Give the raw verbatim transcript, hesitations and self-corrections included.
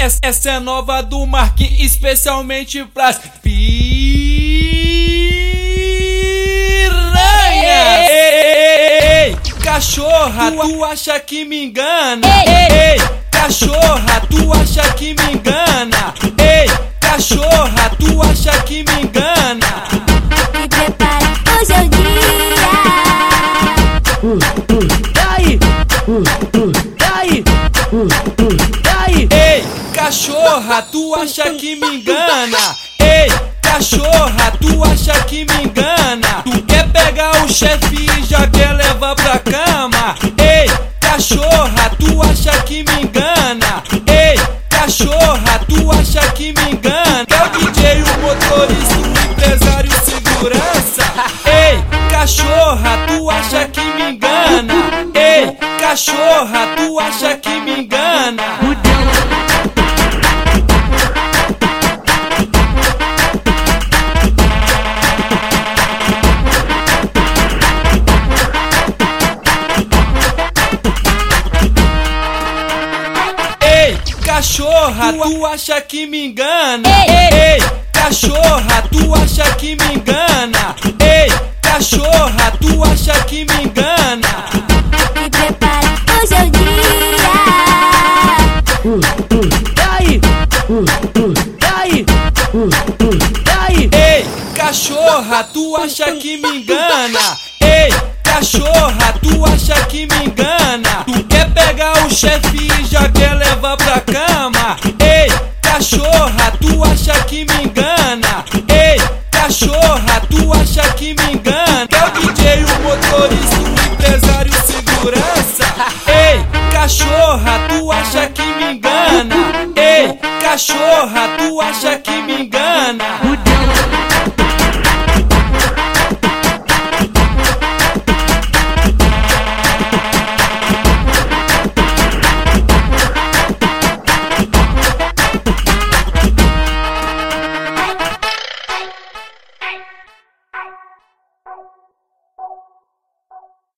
Essa, essa é nova do Marquinhos, especialmente pras piranhas. Ei, ei, ei, cachorra, tu acha que me engana? Ei, ei, cachorra, tu acha que me engana? Ei, cachorra, tu acha que me engana? Me prepara, hoje é o dia. Daí, daí, daí. Ei, cachorra, tu acha que me engana? Ei, cachorra, tu acha que me engana? Tu quer pegar o chefe e já quer levar pra cama? Ei, cachorra, tu acha que me engana? Ei, cachorra, tu acha que me engana? É o D J, o motorista, o empresário, o segurança. Ei, cachorra, tu acha que me engana? Ei, cachorra, tu acha que me engana? Ei, cachorra, tu acha que me engana? Ei, cachorra, tu acha que me engana? Ei, cachorra, tu acha que me engana? Me prepara, hoje é o dia. Daí, daí, daí. Ei, cachorra, tu acha que me engana? Ei, cachorra, tu acha que me engana? Tu quer pegar o chefe e já quer levar pra cama? Ei, cachorra, tu acha que me engana? Ei, cachorra, tu acha que me engana? É o D J, o motorista, o empresário, o segurança. Ei, cachorra, tu acha que me engana? Ei, cachorra, tu acha que me engana?